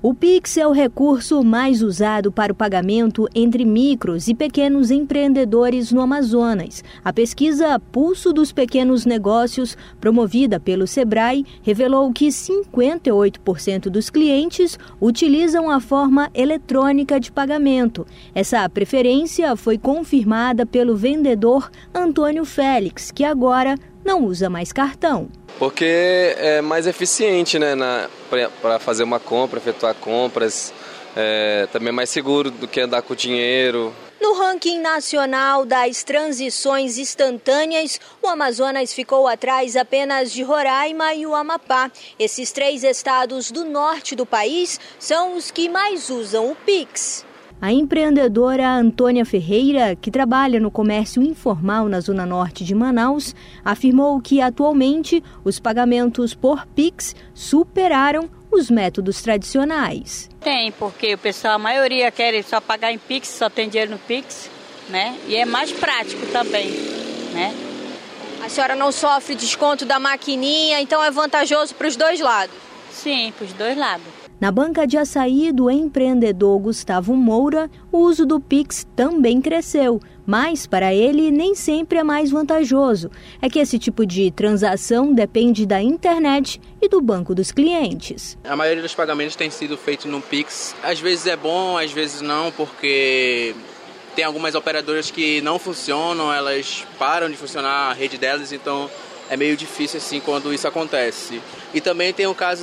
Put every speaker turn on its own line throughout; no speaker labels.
O Pix é o recurso mais usado para o pagamento entre micros e pequenos empreendedores no Amazonas. A pesquisa Pulso dos Pequenos Negócios, promovida pelo Sebrae, revelou que 58% dos clientes utilizam a forma eletrônica de pagamento. Essa preferência foi confirmada pelo vendedor Antônio Félix, que agora não usa mais cartão.
Porque é mais eficiente, né, para fazer uma compra, efetuar compras, também é mais seguro do que andar com dinheiro.
No ranking nacional das transições instantâneas, o Amazonas ficou atrás apenas de Roraima e o Amapá. Esses 3 estados do norte do país são os que mais usam o Pix. A empreendedora Antônia Ferreira, que trabalha no comércio informal na zona norte de Manaus, afirmou que atualmente os pagamentos por Pix superaram os métodos tradicionais.
Tem, porque o pessoal, a maioria quer só pagar em Pix, só tem dinheiro no Pix, né? E é mais prático também, né?
A senhora não sofre desconto da maquininha, então é vantajoso para os dois lados?
Sim, para os dois lados.
Na banca de açaí do empreendedor Gustavo Moura, o uso do Pix também cresceu, mas para ele nem sempre é mais vantajoso. É que esse tipo de transação depende da internet e do banco dos clientes.
A maioria dos pagamentos tem sido feito no Pix. Às vezes é bom, às vezes não, porque tem algumas operadoras que não funcionam, elas param de funcionar a rede delas, então é meio difícil assim quando isso acontece. E também tem o caso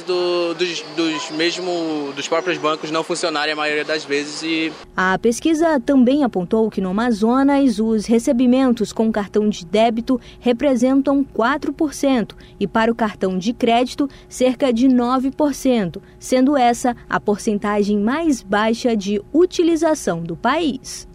dos próprios bancos não funcionarem a maioria das vezes.
A pesquisa também apontou que no Amazonas os recebimentos com cartão de débito representam 4% e para o cartão de crédito cerca de 9%, sendo essa a porcentagem mais baixa de utilização do país.